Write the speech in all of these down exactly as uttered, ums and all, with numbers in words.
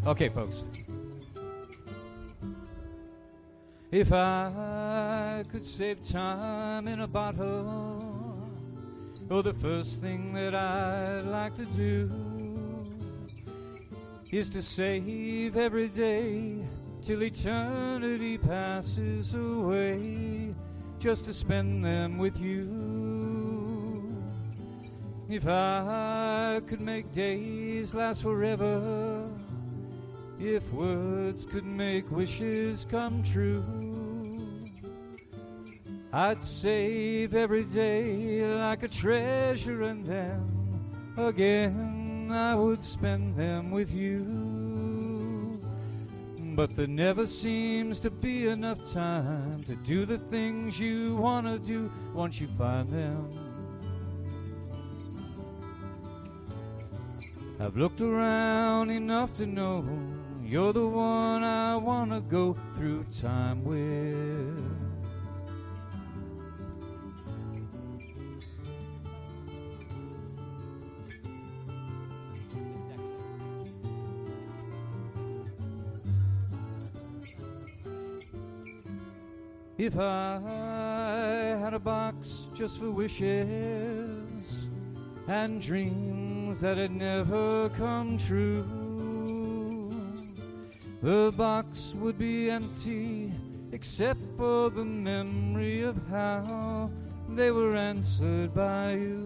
Okay, folks. If I could save time in a bottle, oh, the first thing that I'd like to do is to save every day till eternity passes away, just to spend them with you. If I could make days last forever, if words could make wishes come true, I'd save every day like a treasure, and then again I would spend them with you. But there never seems to be enough time to do the things you want to do once you find them. I've looked around enough to know you're the one I want to go through time with. If I had a box just for wishes and dreams that had never come true, the box would be empty except for the memory of how they were answered by you.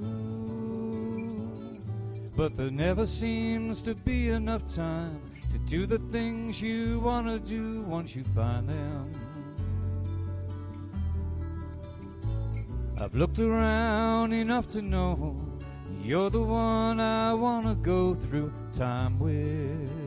But there never seems to be enough time to do the things you want to do once you find them. I've looked around enough to know you're the one I want to go through time with.